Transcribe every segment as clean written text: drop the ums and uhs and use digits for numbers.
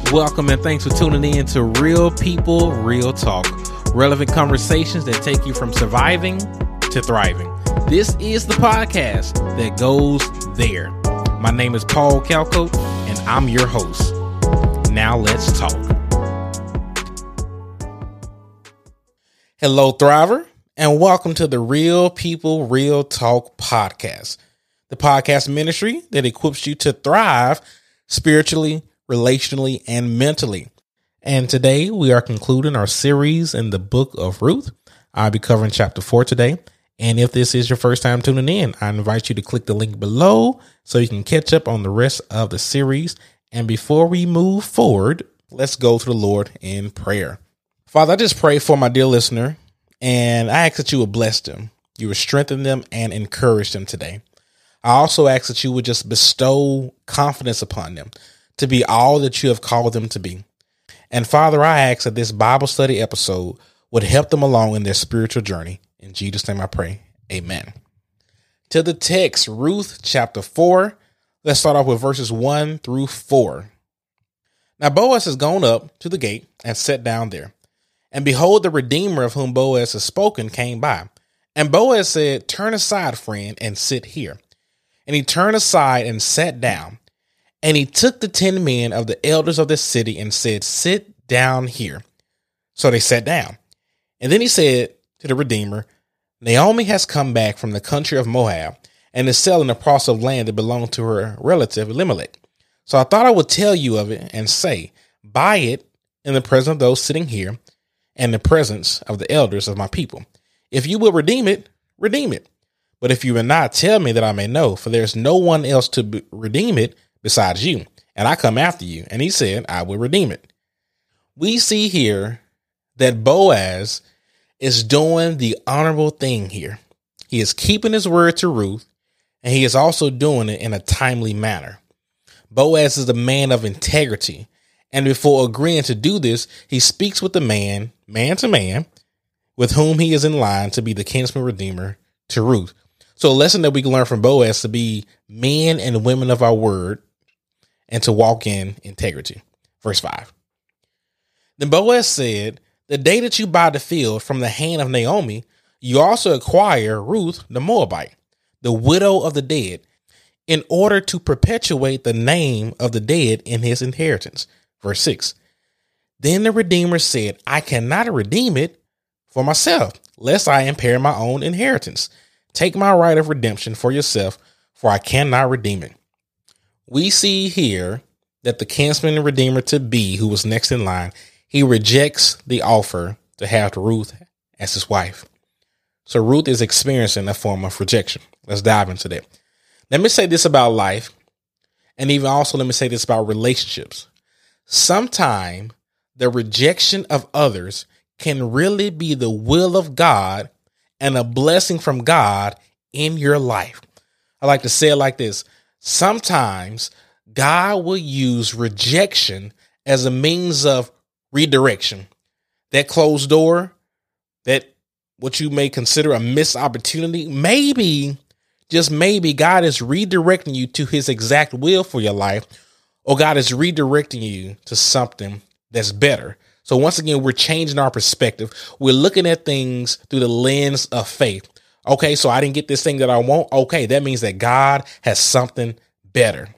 Welcome and thanks for tuning in to Real People, Real Talk. Relevant conversations that take you from surviving to thriving. This is the podcast that goes there. My name is Paul Calco and I'm your host. Now let's talk. Hello, Thriver, and welcome to the Real People, Real Talk podcast. The podcast ministry that equips you to thrive spiritually, relationally, and mentally. And today we are concluding our series in the book of Ruth. I'll be covering chapter 4 today. And if this is your first time tuning in, I invite you to click the link below so you can catch up on the rest of the series. And before we move forward, let's go to the Lord in prayer. Father, I just pray for my dear listener, and I ask that you would bless them. You would strengthen them and encourage them today. I also ask that you would just bestow confidence upon them to be all that you have called them to be. And Father, I ask that this Bible study episode would help them along in their spiritual journey. In Jesus' name I pray. Amen. To the text, Ruth chapter 4. Let's start off with verses 1 through 4. Now Boaz has gone up to the gate and sat down there. And behold, the Redeemer of whom Boaz has spoken came by. And Boaz said, "Turn aside, friend, and sit here." And he turned aside and sat down. And he took the 10 men of the elders of the city and said, "Sit down here." So they sat down. And then he said to the Redeemer, "Naomi has come back from the country of Moab and is selling a parcel of land that belonged to her relative Elimelech. So I thought I would tell you of it and say, buy it in the presence of those sitting here and the presence of the elders of my people. If you will redeem it, redeem it. But if you will not, tell me that I may know, for there's no one else to redeem it besides you, and I come after you." And he said, "I will redeem it." We see here that Boaz is doing the honorable thing here. He is keeping his word to Ruth, and he is also doing it in a timely manner. Boaz is a man of integrity, and before agreeing to do this, he speaks with the man to man, with whom he is in line to be the kinsman redeemer to Ruth. So a lesson that we can learn from Boaz to be men and women of our word and to walk in integrity. Verse 5. Then Boaz said, "The day that you buy the field from the hand of Naomi, you also acquire Ruth the Moabite, the widow of the dead, in order to perpetuate the name of the dead in his inheritance." Verse 6. Then the Redeemer said, "I cannot redeem it for myself, lest I impair my own inheritance. Take my right of redemption for yourself, for I cannot redeem it." We see here that the kinsman and redeemer to be, who was next in line, he rejects the offer to have Ruth as his wife. So Ruth is experiencing a form of rejection. Let's dive into that. Let me say this about life, and even also let me say this about relationships. Sometimes the rejection of others can really be the will of God and a blessing from God in your life. I like to say it like this. Sometimes God will use rejection as a means of redirection. That closed door, that what you may consider a missed opportunity, maybe, just maybe, God is redirecting you to his exact will for your life, or God is redirecting you to something that's better. So once again, we're changing our perspective. We're looking at things through the lens of faith. Okay, so I didn't get this thing that I want. Okay, that means that God has something better.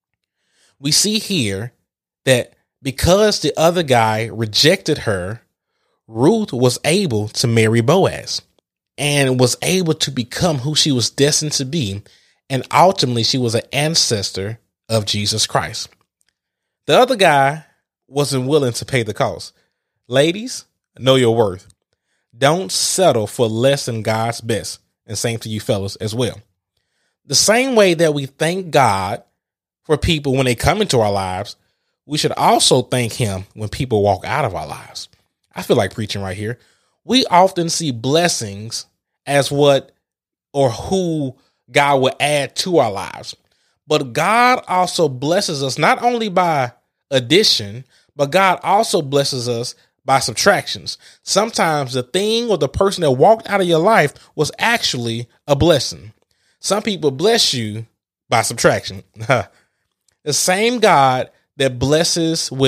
We see here that because the other guy rejected her, Ruth was able to marry Boaz and was able to become who she was destined to be. And ultimately, she was an ancestor of Jesus Christ. The other guy wasn't willing to pay the cost. Ladies, know your worth. Don't settle for less than God's best. And same to you fellas as well. The same way that we thank God for people when they come into our lives, we should also thank him when people walk out of our lives. I feel like preaching right here. We often see blessings as what or who God will add to our lives. But God also blesses us not only by addition, but God also blesses us by subtractions. Sometimes the thing or the person that walked out of your life was actually a blessing. Some people bless you by subtraction. The same God that blesses with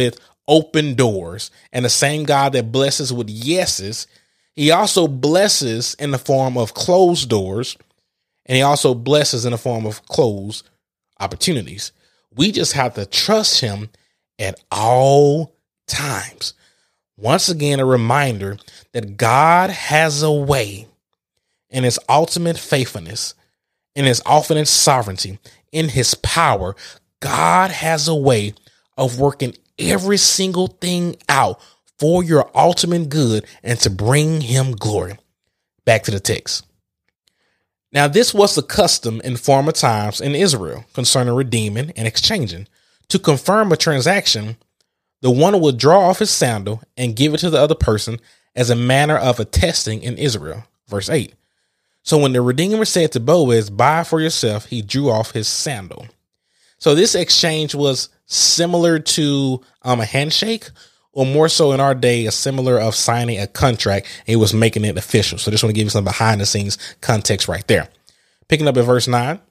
open doors. And the same God that blesses with yeses, he also blesses in the form of closed doors. And he also blesses in the form of closed opportunities. We just have to trust him at all times. Once again, a reminder that God has a way in his ultimate faithfulness, in his infinite sovereignty, in his power. God has a way of working every single thing out for your ultimate good and to bring him glory. Back to the text. Now, this was the custom in former times in Israel concerning redeeming and exchanging. To confirm a transaction, the one would draw off his sandal and give it to the other person as a manner of attesting in Israel. Verse 8. So when the Redeemer said to Boaz, buy for yourself, he drew off his sandal. So this exchange was similar to a handshake, or more so in our day, a similar of signing a contract. And he was making it official. So I just want to give you some behind the scenes context right there. Picking up at verse 9.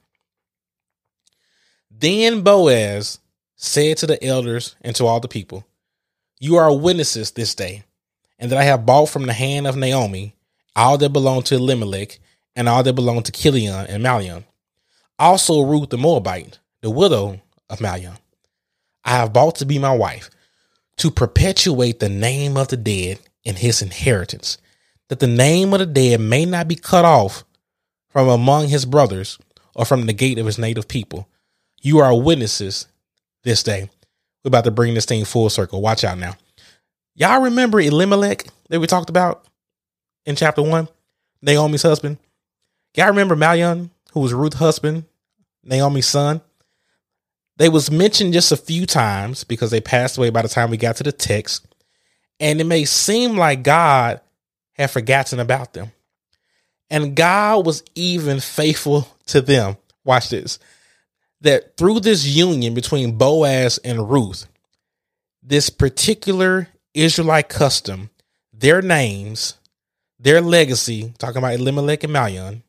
Then Boaz said to the elders and to all the people, you are witnesses this day, and that I have bought from the hand of Naomi all that belonged to Elimelech and all that belonged to Chilion and Malion. Also Ruth the Moabite, the widow of Malion, I have bought to be my wife, to perpetuate the name of the dead in his inheritance, that the name of the dead may not be cut off from among his brothers or from the gate of his native people. You are witnesses this day. We're about to bring this thing full circle. Watch out now. Y'all remember Elimelech that we talked about in chapter 1? Naomi's husband. Y'all remember Malion, who was Ruth's husband, Naomi's son? They was mentioned just a few times because they passed away by the time we got to the text. And it may seem like God had forgotten about them. And God was even faithful to them. Watch this. That through this union between Boaz and Ruth, this particular Israelite custom, their names, their legacy, talking about Elimelech and Malion,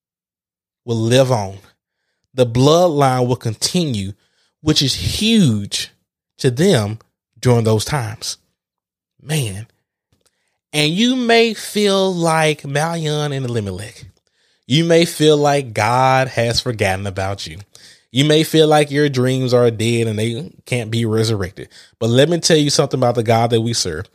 will live on. The bloodline will continue, which is huge to them during those times. Man. And you may feel like Malion and Elimelech. You may feel like God has forgotten about you. You may feel like your dreams are dead and they can't be resurrected. But let me tell you something about the God that we serve.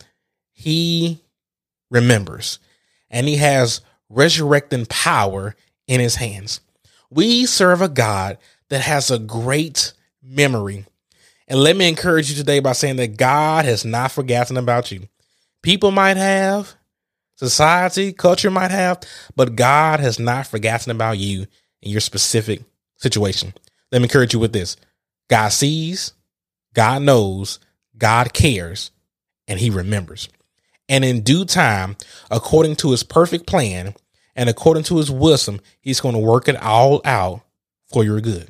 He remembers, and he has resurrecting power in his hands. We serve a God that has a great memory. And let me encourage you today by saying that God has not forgotten about you. People might have, society, culture might have, but God has not forgotten about you in your specific situation. Let me encourage you with this. God sees, God knows, God cares, and he remembers. And in due time, according to his perfect plan and according to his wisdom, he's going to work it all out for your good.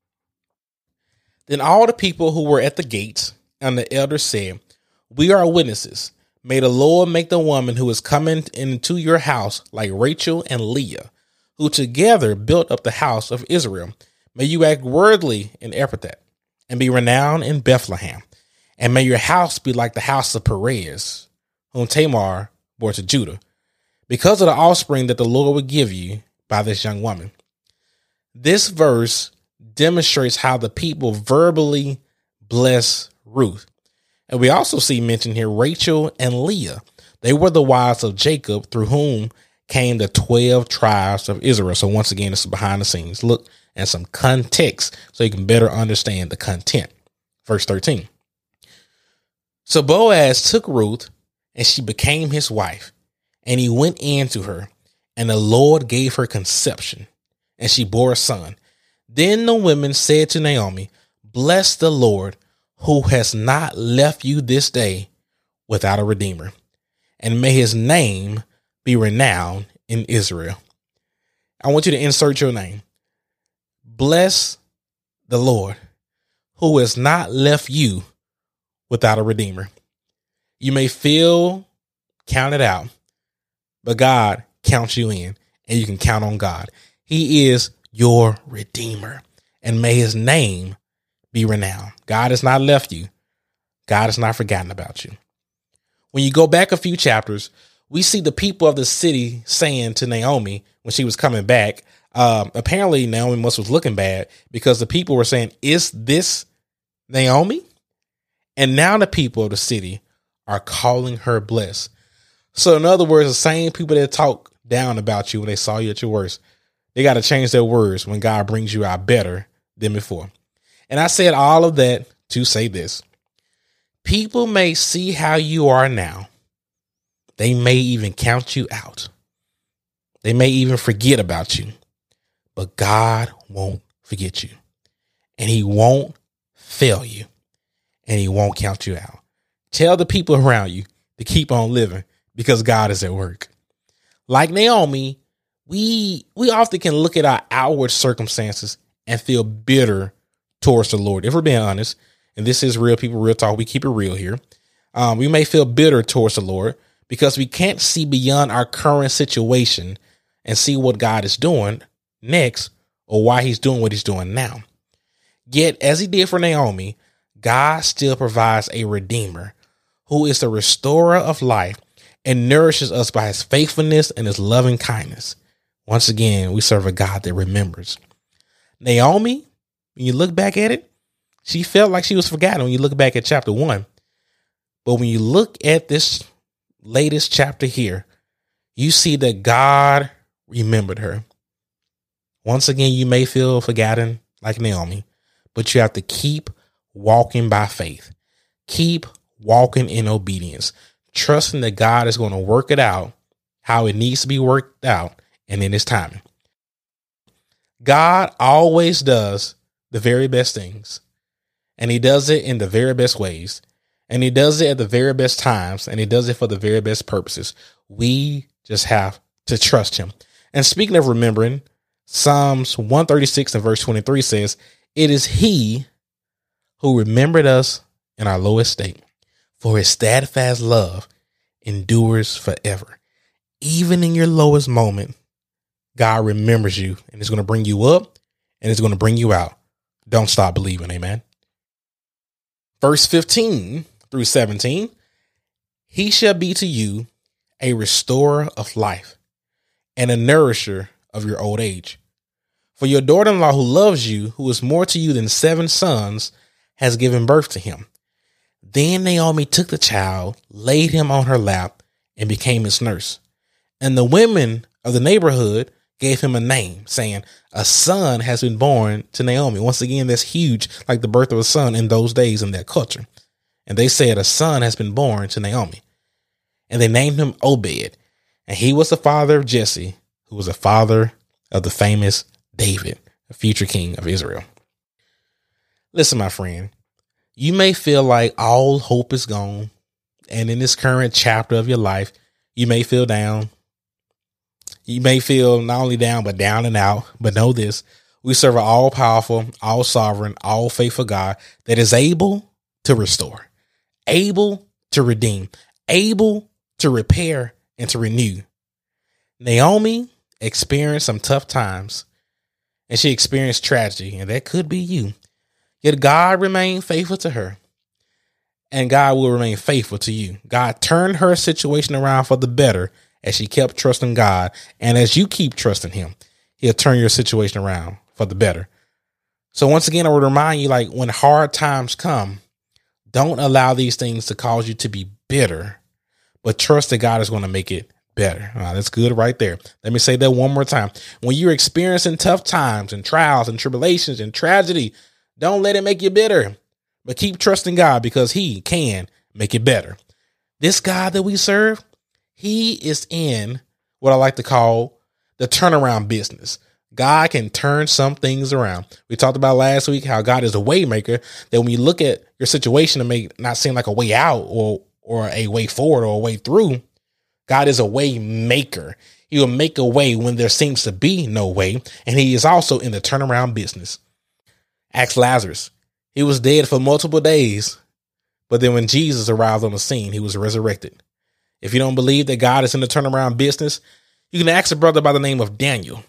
Then all the people who were at the gates and the elders said, we are witnesses. May the Lord make the woman who is coming into your house like Rachel and Leah, who together built up the house of Israel. May you act worthily in Ephrathah and be renowned in Bethlehem. And may your house be like the house of Perez, whom Tamar bore to Judah, because of the offspring that the Lord would give you by this young woman. This verse demonstrates how the people verbally bless Ruth. And we also see mentioned here Rachel and Leah. They were the wives of Jacob, through whom came the 12 tribes of Israel. So once again, this is behind the scenes. Look and some context so you can better understand the content. Verse 13. So Boaz took Ruth, and she became his wife, and he went in to her, and the Lord gave her conception, and she bore a son. Then the women said to Naomi, bless the Lord, who has not left you this day without a redeemer, and may his name be renowned in Israel. I want you to insert your name. Bless the Lord, who has not left you without a redeemer. You may feel counted out, but God counts you in, and you can count on God. He is your redeemer, and may his name be renowned. God has not left you God has not forgotten about you. When you go back a few chapters, we see the people of the city saying to Naomi when she was coming back, apparently Naomi was looking bad because the people were saying, is this Naomi? And now the people of the city are calling her blessed. So in other words, the same people that talk down about you when they saw you at your worst, they got to change their words when God brings you out better than before. And I said all of that to say this. People may see how you are now. They may even count you out. They may even forget about you. But God won't forget you. And he won't fail you. And he won't count you out. Tell the people around you to keep on living because God is at work. Like Naomi, we often can look at our outward circumstances and feel bitter towards the Lord. If we're being honest, and this is real people, real talk, we keep it real here. We may feel bitter towards the Lord because we can't see beyond our current situation and see what God is doing next or why he's doing what he's doing now. Yet, as he did for Naomi, God still provides a redeemer who is the restorer of life and nourishes us by his faithfulness and his loving kindness. Once again, we serve a God that remembers. Naomi, when you look back at it, she felt like she was forgotten when you look back at chapter 1. But when you look at this latest chapter here, you see that God remembered her. Once again, you may feel forgotten like Naomi, but you have to keep walking by faith. Keep walking in obedience, trusting that God is going to work it out how it needs to be worked out and in his timing. God always does the very best things, and he does it in the very best ways, and he does it at the very best times, and he does it for the very best purposes. We just have to trust him. And speaking of remembering, Psalms 136 and verse 23 says, "It is he who remembered us in our lowest state, for his steadfast love endures forever." Even in your lowest moment, God remembers you and is going to bring you up and is going to bring you out. Don't stop believing. Amen. Verse 15 through 17, he shall be to you a restorer of life and a nourisher of your old age. For your daughter-in-law who loves you, who is more to you than 7 sons, has given birth to him. Then Naomi took the child, laid him on her lap, and became his nurse. And the women of the neighborhood gave him a name, saying, "A son has been born to Naomi." Once again, that's huge, like the birth of a son in those days in that culture. And they said, "A son has been born to Naomi." And they named him Obed. And he was the father of Jesse, who was the father of the famous David, a future king of Israel. Listen, my friend, you may feel like all hope is gone. And in this current chapter of your life, you may feel down. You may feel not only down, but down and out. But know this, we serve an all powerful, all sovereign, all faithful God that is able to restore, able to redeem, able to repair and to renew. Naomi experienced some tough times and she experienced tragedy, and that could be you. Yet God remained faithful to her, and God will remain faithful to you. God turned her situation around for the better as she kept trusting God. And as you keep trusting him, he'll turn your situation around for the better. So once again, I would remind you, like, when hard times come, don't allow these things to cause you to be bitter, but trust that God is going to make it better. That's good right there. Let me say that one more time. When you're experiencing tough times and trials and tribulations and tragedy, don't let it make you bitter, but keep trusting God because he can make it better. This God that we serve, he is in what I like to call the turnaround business. God can turn some things around. We talked about last week how God is a way maker, that when you look at your situation, it may not seem like a way out or a way forward or a way through. God is a way maker. He will make a way when there seems to be no way. And he is also in the turnaround business. Ask Lazarus. He was dead for multiple days, but then when Jesus arrived on the scene, he was resurrected. If you don't believe that God is in the turnaround business, you can ask a brother by the name of Daniel,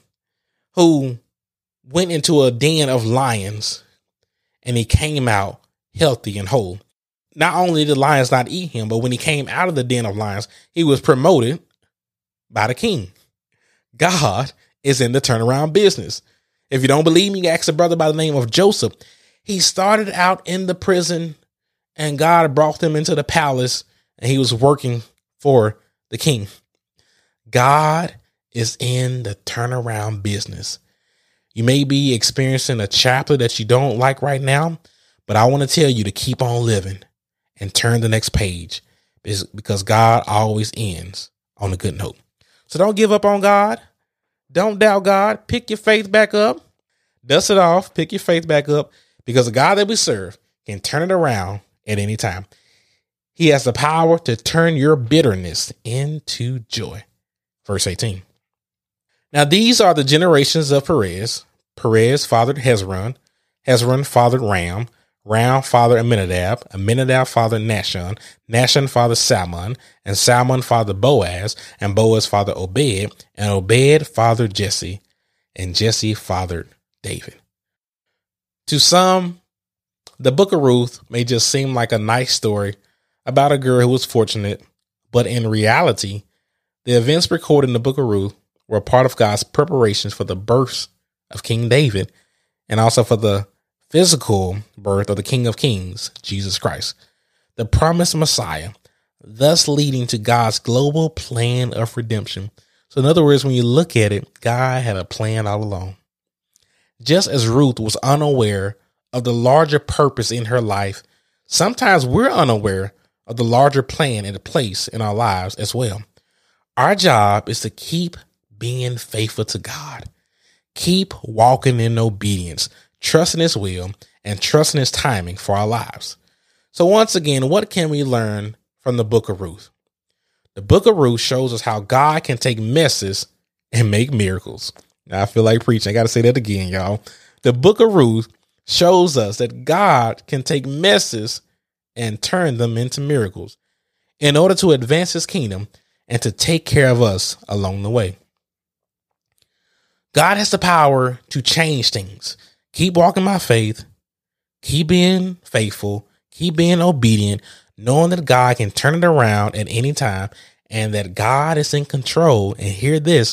who went into a den of lions and he came out healthy and whole. Not only did the lions not eat him, but when he came out of the den of lions, he was promoted by the king. God is in the turnaround business. If you don't believe me, ask a brother by the name of Joseph. He started out in the prison and God brought him into the palace and he was working for the king. God is in the turnaround business. You may be experiencing a chapter that you don't like right now, but I want to tell you to keep on living and turn the next page because God always ends on a good note. So don't give up on God. Don't doubt God. Pick your faith back up. Dust it off. Pick your faith back up because the God that we serve can turn it around at any time. He has the power to turn your bitterness into joy. Verse 18. Now these are the generations of Perez. Perez fathered Hezron. Hezron fathered Ram. Ram fathered Amminadab. Amminadab fathered Nahshon. Nahshon fathered Salmon. And Salmon fathered Boaz. And Boaz fathered Obed. And Obed fathered Jesse. And Jesse fathered David. To some, the book of Ruth may just seem like a nice story about a girl who was fortunate, but in reality, the events recorded in the book of Ruth were part of God's preparations for the birth of King David and also for the physical birth of the King of Kings, Jesus Christ, the promised Messiah, thus leading to God's global plan of redemption. So in other words, when you look at it, God had a plan all along. Just as Ruth was unaware of the larger purpose in her life, sometimes we're unaware of the larger plan and place in our lives as well. Our job is to keep being faithful to God. Keep walking in obedience, trusting his will and trusting his timing for our lives. So once again, what can we learn from the book of Ruth? The book of Ruth shows us how God can take messes and make miracles. Now, I feel like preaching. I got to say that again, y'all. The book of Ruth shows us that God can take messes and turn them into miracles in order to advance his kingdom and to take care of us along the way. God has the power to change things. Keep walking by faith. Keep being faithful. Keep being obedient, knowing that God can turn it around at any time and that God is in control. And hear this,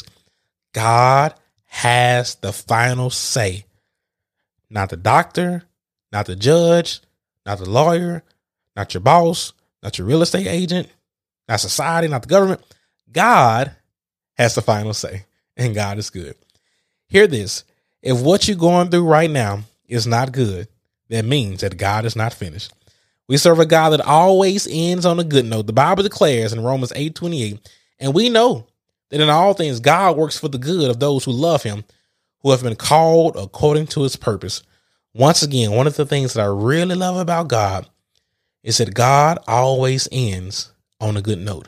God has the final say. Not the doctor, not the judge, not the lawyer, not your boss, not your real estate agent, not society, not the government. God has the final say, and God is good. Hear this. If what you're going through right now is not good, that means that God is not finished. We serve a God that always ends on a good note. The Bible declares in Romans 8:28, and we know that in all things God works for the good of those who love him, who have been called according to his purpose. Once again, one of the things that I really love about God is that God always ends on a good note.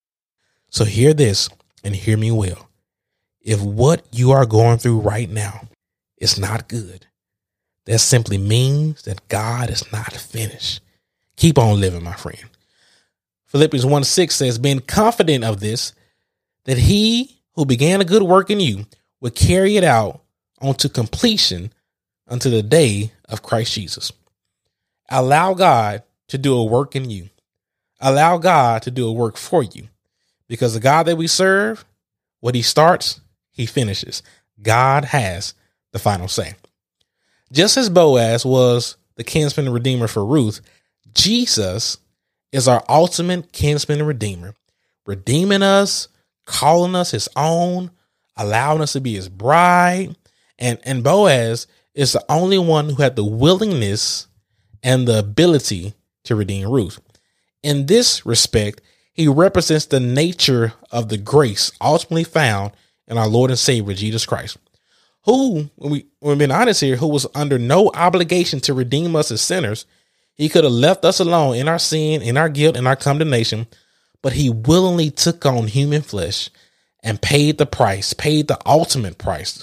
So hear this and hear me well. If what you are going through right now is not good, that simply means that God is not finished. Keep on living, my friend. Philippians 1:6 says, being confident of this, that he who began a good work in you will carry it out onto completion unto the day of Christ Jesus. Allow God to do a work in you. Allow God to do a work for you, because the God that we serve, what he starts, he finishes. God has the final say. Just as Boaz was the kinsman and redeemer for Ruth, Jesus is our ultimate kinsman and redeemer, redeeming us, calling us his own, allowing us to be his bride. And Boaz is the only one who had the willingness and the ability to redeem Ruth. In this respect, he represents the nature of the grace ultimately found in our Lord and Savior, Jesus Christ, who, when we're being honest here, who was under no obligation to redeem us as sinners. He could have left us alone in our sin, in our guilt, in our condemnation, but he willingly took on human flesh and paid the price, paid the ultimate price,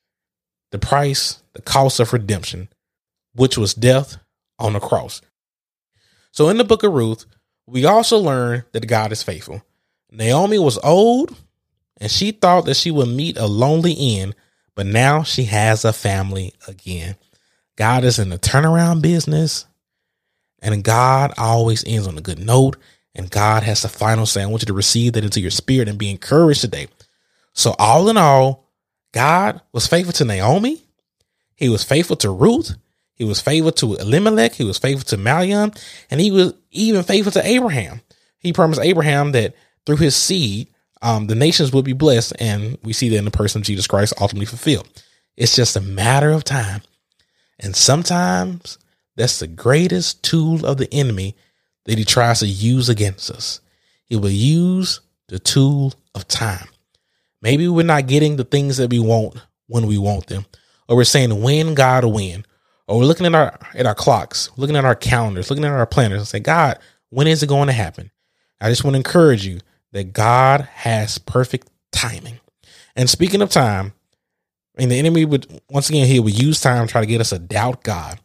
the cost of redemption, which was death on the cross. So in the book of Ruth, we also learn that God is faithful. Naomi was old and she thought that she would meet a lonely end, but now she has a family again. God is in the turnaround business. And God always ends on a good note, and God has the final say. I want you to receive that into your spirit and be encouraged today. So all in all, God was faithful to Naomi. He was faithful to Ruth. He was faithful to Elimelech. He was faithful to Malian. And he was even faithful to Abraham. He promised Abraham that through his seed, the nations would be blessed. And we see that in the person of Jesus Christ ultimately fulfilled. It's just a matter of time. And sometimes that's the greatest tool of the enemy that he tries to use against us. He will use the tool of time. Maybe we're not getting the things that we want when we want them, or we're saying when God will win, or we're looking at our clocks, looking at our calendars, looking at our planners and say, God, when is it going to happen? I just want to encourage you that God has perfect timing. And speaking of time, and the enemy would, once again, he would use time to try to get us to doubt God.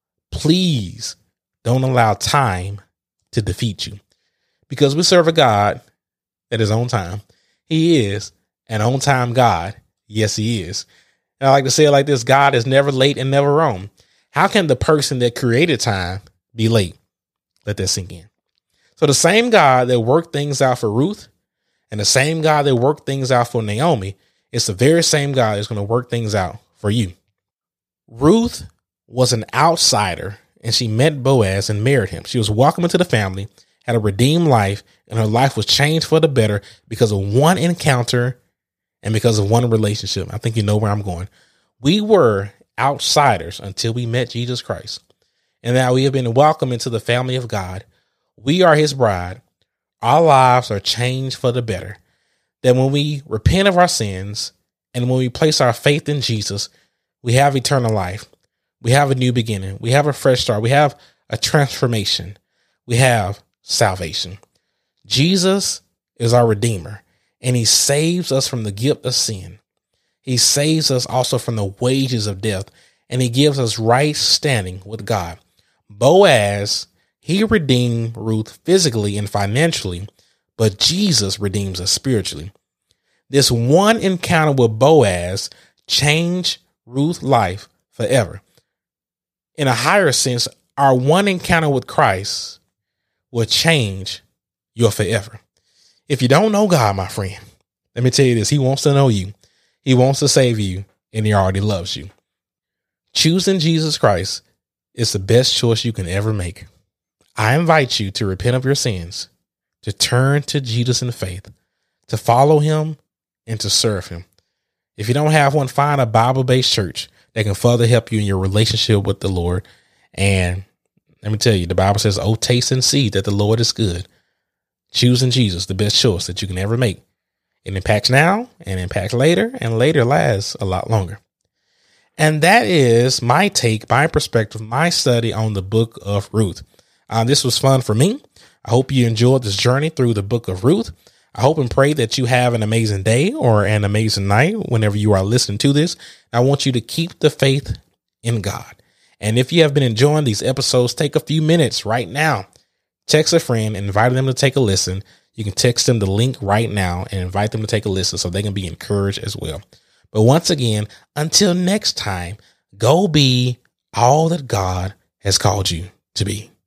Please don't allow time to defeat you, because we serve a God that is on time. He is an on-time God. Yes, he is. And I like to say it like this: God is never late and never wrong. How can the person that created time be late? Let that sink in. So the same God that worked things out for Ruth and the same God that worked things out for Naomi, it's the very same God that's going to work things out for you. Ruth was an outsider, and she met Boaz and married him. She was welcomed into the family, had a redeemed life, and her life was changed for the better because of one encounter and because of one relationship. I think you know where I'm going. We were outsiders until we met Jesus Christ. And now we have been welcomed into the family of God. We are his bride. Our lives are changed for the better. That when we repent of our sins and when we place our faith in Jesus, we have eternal life. We have a new beginning. We have a fresh start. We have a transformation. We have salvation. Jesus is our Redeemer, and he saves us from the guilt of sin. He saves us also from the wages of death, and he gives us right standing with God. Boaz, he redeemed Ruth physically and financially, but Jesus redeems us spiritually. This one encounter with Boaz changed Ruth's life forever. In a higher sense, our one encounter with Christ will change your forever. If you don't know God, my friend, let me tell you this: he wants to know you. He wants to save you, and he already loves you. Choosing Jesus Christ is the best choice you can ever make. I invite you to repent of your sins, to turn to Jesus in faith, to follow him, and to serve him. If you don't have one, find a Bible-based church that can further help you in your relationship with the Lord. And let me tell you, the Bible says, "Oh, taste and see that the Lord is good." Choosing Jesus, the best choice that you can ever make. It impacts now and impacts later, and later lasts a lot longer. And that is my take, my perspective, my study on the book of Ruth. This was fun for me. I hope you enjoyed this journey through the book of Ruth. I hope and pray that you have an amazing day or an amazing night whenever you are listening to this. I want you to keep the faith in God. And if you have been enjoying these episodes, take a few minutes right now. Text a friend and invite them to take a listen. You can text them the link right now and invite them to take a listen so they can be encouraged as well. But once again, until next time, go be all that God has called you to be.